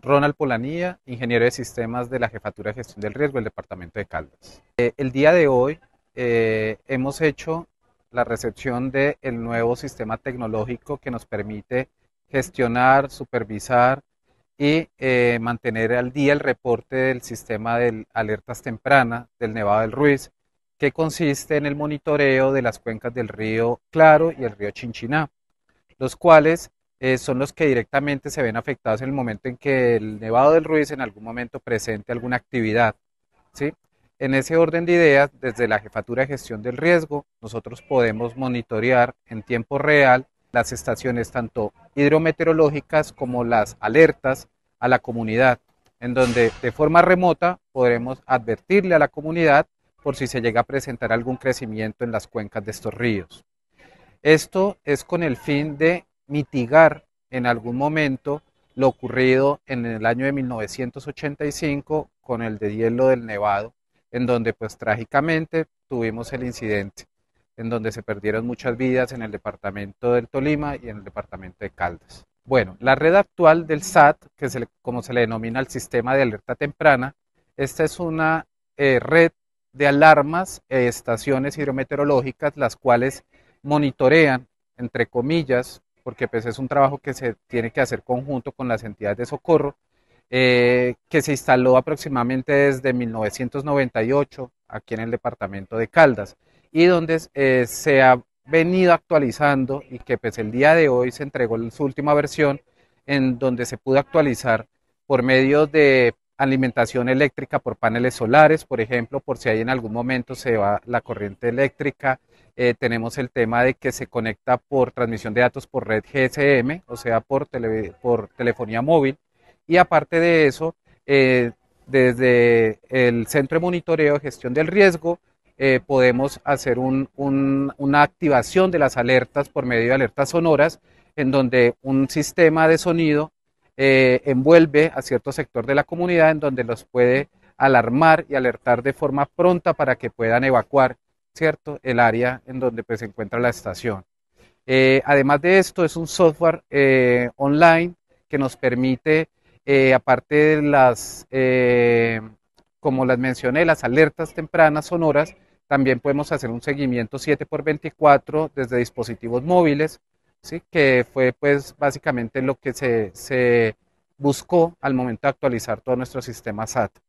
Ronald Polanía, ingeniero de sistemas de la Jefatura de Gestión del Riesgo del Departamento de Caldas. El día de hoy hemos hecho la recepción del nuevo sistema tecnológico que nos permite gestionar, supervisar y mantener al día el reporte del sistema de alertas tempranas del Nevado del Ruiz, que consiste en el monitoreo de las cuencas del río Claro y el río Chinchiná, los cuales son los que directamente se ven afectados en el momento en que el Nevado del Ruiz en algún momento presente alguna actividad, ¿sí? En ese orden de ideas, desde la Jefatura de Gestión del Riesgo, nosotros podemos monitorear en tiempo real las estaciones tanto hidrometeorológicas como las alertas a la comunidad, en donde de forma remota podremos advertirle a la comunidad por si se llega a presentar algún crecimiento en las cuencas de estos ríos. Esto es con el fin de mitigar en algún momento lo ocurrido en el año de 1985 con el deshielo del Nevado, en donde pues trágicamente tuvimos el incidente, en donde se perdieron muchas vidas en el departamento del Tolima y en el departamento de Caldas. Bueno, la red actual del SAT, como se le denomina el sistema de alerta temprana, esta es una red de alarmas, estaciones hidrometeorológicas, las cuales monitorean, entre comillas, porque pues es un trabajo que se tiene que hacer conjunto con las entidades de socorro, que se instaló aproximadamente desde 1998 aquí en el departamento de Caldas y donde se ha venido actualizando y que pues el día de hoy se entregó su última versión en donde se pudo actualizar por medio de alimentación eléctrica por paneles solares, por ejemplo, por si hay en algún momento se va la corriente eléctrica. Tenemos el tema de que se conecta por transmisión de datos por red GSM, o sea, por telefonía móvil. Y aparte de eso, desde el Centro de Monitoreo de Gestión del Riesgo, podemos hacer una activación de las alertas por medio de alertas sonoras, en donde un sistema de sonido envuelve a cierto sector de la comunidad, en donde los puede alarmar y alertar de forma pronta para que puedan evacuar, ¿cierto?, el área en donde pues, se encuentra la estación. Además de esto, es un software online que nos permite, aparte de como las mencioné, las alertas tempranas sonoras, también podemos hacer un seguimiento 7x24 desde dispositivos móviles, ¿sí? Que fue pues básicamente lo que se buscó al momento de actualizar todo nuestro sistema SAT.